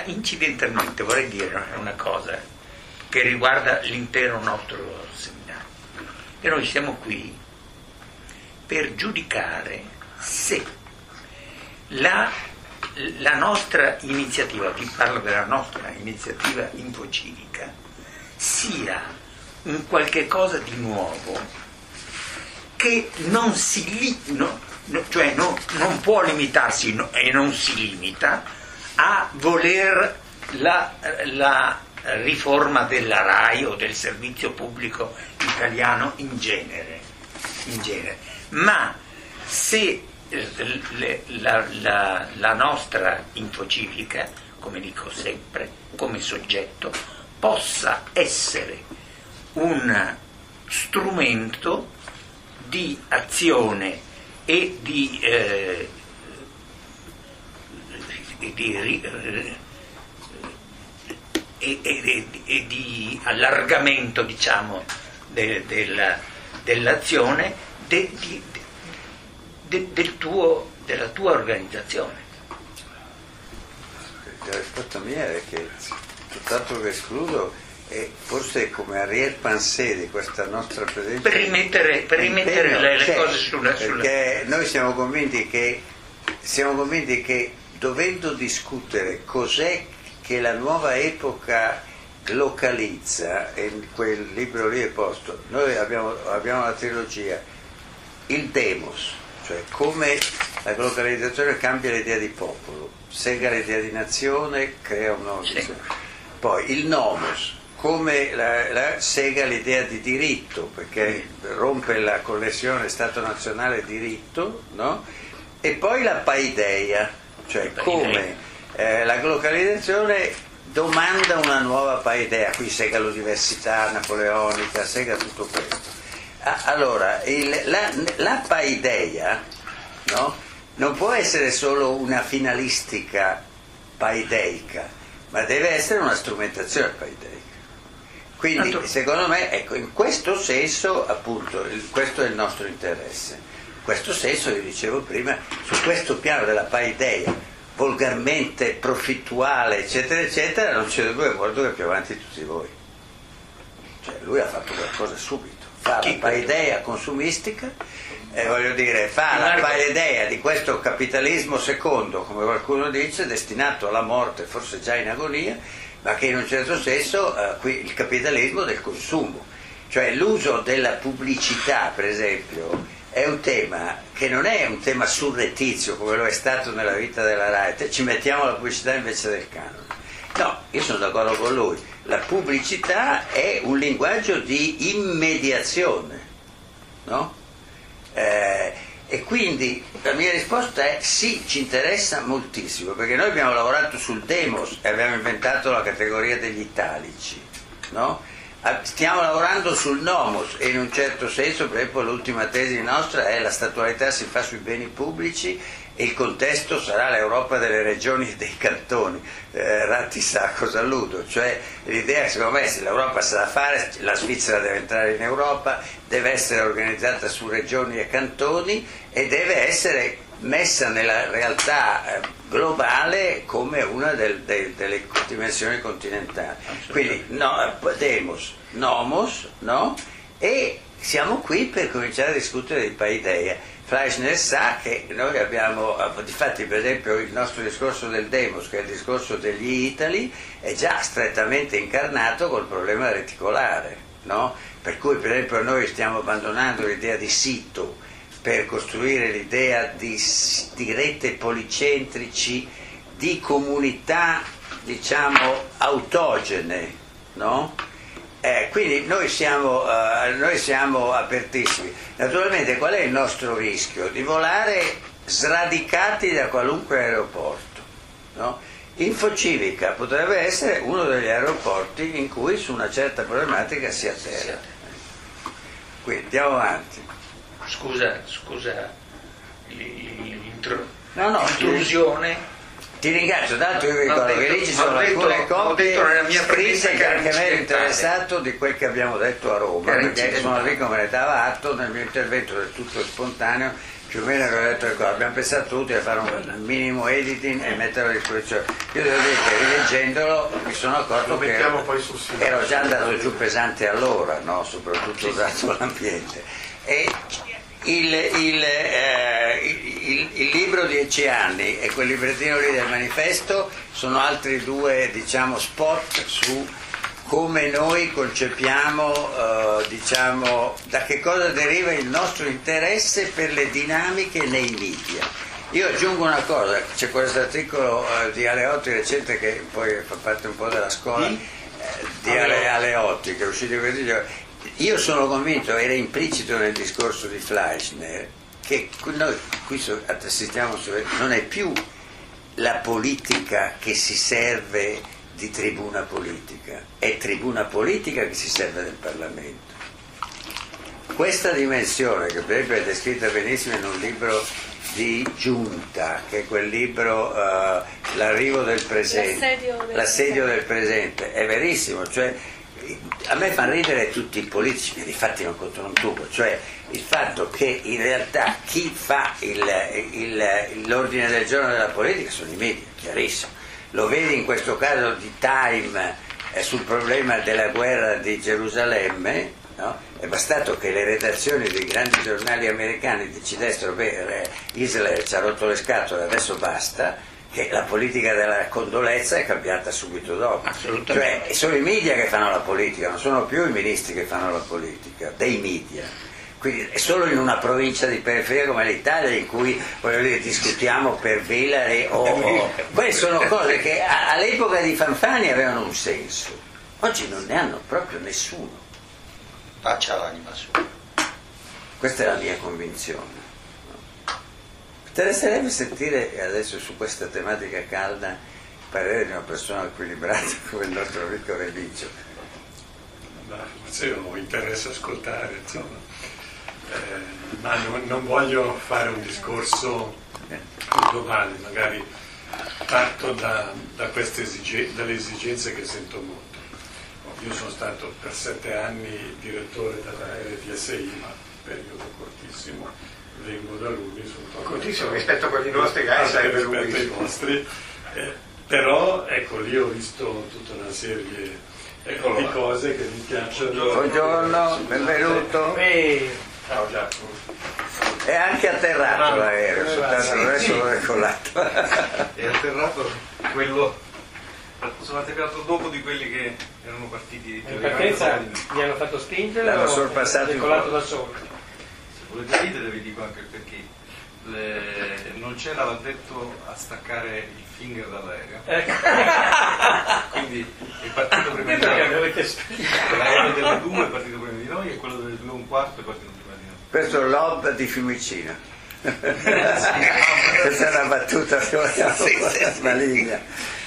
incidentalmente vorrei dire una cosa che riguarda l'intero nostro seminario. E noi siamo qui per giudicare se la nostra iniziativa, vi parlo della nostra iniziativa infocivica, sia un qualche cosa di nuovo che non può limitarsi e non si limita a voler la riforma della RAI o del servizio pubblico italiano in genere. Ma se la nostra infocivica, come dico sempre, come soggetto, possa essere un strumento di azione e di allargamento, diciamo, dell'azione della tua organizzazione. La risposta mia è che tutt'altro che escludo, e forse come arrière-pensée di questa nostra presenza, per rimettere le cose sulla... Perché noi siamo convinti che dovendo discutere cos'è che la nuova epoca localizza, e in quel libro lì è posto, noi abbiamo la trilogia, il demos, cioè come la globalizzazione cambia l'idea di popolo, sega l'idea di nazione, crea un nuovo sì. Poi il nomos, come la sega l'idea di diritto, perché rompe la connessione Stato-nazionale diritto, no? E poi la paideia, cioè come la globalizzazione domanda una nuova paideia, qui sega l'università napoleonica, sega tutto questo. Allora, la paideia, no? Non può essere solo una finalistica paideica, ma deve essere una strumentazione paideica. Quindi secondo me, ecco, in questo senso appunto, questo è il nostro interesse. In questo senso, io dicevo prima, su questo piano della paideia volgarmente profittuale, eccetera, eccetera, non c'è dubbio, guardo che è più avanti di tutti voi. Cioè lui ha fatto qualcosa subito, fa la paideia consumistica, voglio dire, fa la paideia di questo capitalismo secondo, come qualcuno dice, destinato alla morte, forse già in agonia, ma che in un certo senso qui il capitalismo del consumo, cioè l'uso della pubblicità, per esempio, è un tema che non è un tema surrettizio come lo è stato nella vita della RAI, ci mettiamo la pubblicità invece del canone. No, io sono d'accordo con lui, la pubblicità è un linguaggio di immediazione, no? E quindi la mia risposta è sì, ci interessa moltissimo, perché noi abbiamo lavorato sul demos e abbiamo inventato la categoria degli italici, no? Stiamo lavorando sul nomos e in un certo senso, per esempio, l'ultima tesi nostra è la statualità si fa sui beni pubblici e il contesto sarà l'Europa delle regioni e dei cantoni. Ratti sa a cosa alludo, cioè l'idea che secondo me se l'Europa sa da fare, la Svizzera deve entrare in Europa, deve essere organizzata su regioni e cantoni e deve essere messa nella realtà globale come una delle dimensioni continentali. Quindi demos, nomos, no? E siamo qui per cominciare a discutere di paideia. Fleischner sa che noi abbiamo, difatti per esempio il nostro discorso del demos, che è il discorso degli Itali, è già strettamente incarnato col problema reticolare, no? Per cui per esempio noi stiamo abbandonando l'idea di sito per costruire l'idea di rete policentrici, di comunità, diciamo, autogene, no? Quindi noi siamo apertissimi. Naturalmente qual è il nostro rischio? Di volare sradicati da qualunque aeroporto, no? Infocivica potrebbe essere uno degli aeroporti in cui su una certa problematica si atterra. Quindi andiamo avanti. Scusa l'intrusione. Ti ringrazio, tanto io ricordo che lì ci sono alcune copie scritte che anche me ero interessato di quel che abbiamo detto a Roma, perché sono lì come ne dava atto nel mio intervento del tutto spontaneo, più o meno ho detto che abbiamo pensato tutti a fare un minimo editing e metterlo a disposizione. Io devo dire che rileggendolo mi sono accorto che ero già andato giù pesante allora, no? Soprattutto dato l'ambiente. E il libro 10 anni e quel librettino lì del manifesto sono altri due, diciamo, spot su come noi concepiamo, da che cosa deriva il nostro interesse per le dinamiche nei media. Io aggiungo una cosa, c'è questo articolo di Aleotti recente che poi fa parte un po' della scuola di Aleotti, che è uscito questi giorni. Io sono convinto, era implicito nel discorso di Fleischner, che noi qui assistiamo, non è più la politica che si serve di tribuna politica, è tribuna politica che si serve del Parlamento. Questa dimensione, che per esempio è descritta benissimo in un libro di Giunta, che è quel libro L'arrivo del presente, l'assedio del presente, è verissimo, cioè a me fa ridere tutti i politici che difatti non contano un tubo, cioè il fatto che in realtà chi fa l'ordine del giorno della politica sono i media, chiarissimo. Lo vedi in questo caso di Time sul problema della guerra di Gerusalemme, no? È bastato che le redazioni dei grandi giornali americani decidessero che Israele ci ha rotto le scatole, adesso basta, che la politica della condolenza è cambiata subito dopo. Cioè sono i media che fanno la politica, non sono più i ministri che fanno la politica, dei media. Quindi è solo in una provincia di periferia come l'Italia in cui, voglio dire, discutiamo per Villari queste sono cose che all'epoca di Fanfani avevano un senso, oggi non ne hanno proprio nessuno. Pace all'anima sua. Questa è la mia convinzione. Interesserebbe sentire adesso su questa tematica calda il parere di una persona equilibrata come il nostro amico Relicio. Se ho interesse a ascoltare, insomma. Ma non voglio fare un discorso globale, magari parto dalle esigenze che sento molto. Io sono stato per 7 anni direttore della RTSI, ma periodo cortissimo, vengo da lui, sono cortissimo rispetto a quelli nostri, sarebbe rispetto ai vostri, però ecco, lì ho visto tutta una serie di cose che mi piacciono. Buongiorno, benvenuto. Ciao Giacomo. È anche atterrato l'aereo, soltanto adesso l'ho decollato. È atterrato quello, sono atterrato dopo di quelli che erano partiti in partenza, gli hanno fatto spingere, l'hanno o sorpassato, decolato da solo. Se volete ridere vi dico anche perché non c'era l'addetto a staccare il finger dall'aereo, quindi è partito prima di noi, l'aereo delle 2 è partito prima di noi e quello delle 2:15 è partito prima di noi. Questo è l'Ob di Fiumicino. Questa è una battuta maligna.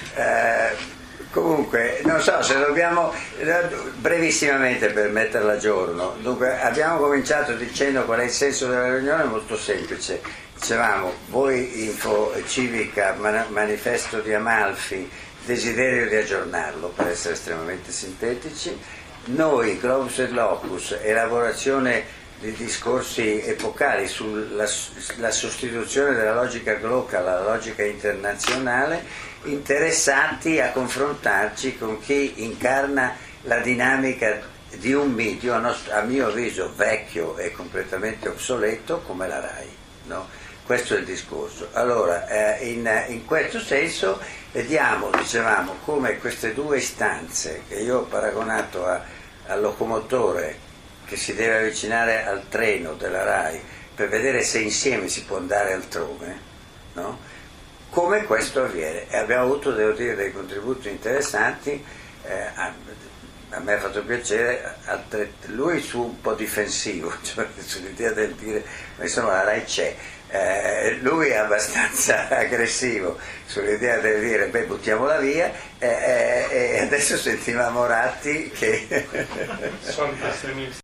Comunque, non so se dobbiamo, brevissimamente per metterla a giorno, dunque abbiamo cominciato dicendo qual è il senso della riunione, molto semplice. Dicevamo, voi Info Civica, manifesto di Amalfi, desiderio di aggiornarlo per essere estremamente sintetici, noi Globus et Locus, elaborazione di discorsi epocali sulla sostituzione della logica globale alla logica internazionale, interessati a confrontarci con chi incarna la dinamica di un medio, a mio avviso vecchio e completamente obsoleto come la RAI, no? Questo è il discorso. Allora, in questo senso vediamo, dicevamo, come queste due istanze che io ho paragonato al locomotore che si deve avvicinare al treno della RAI per vedere se insieme si può andare altrove, no? Come questo avviene. E abbiamo avuto, devo dire, dei contributi interessanti, a me ha fatto piacere, lui su un po' difensivo, cioè sull'idea del dire, ma insomma la RAI c'è, lui è abbastanza aggressivo sull'idea del dire beh buttiamola via, e adesso sentivamo Ratti che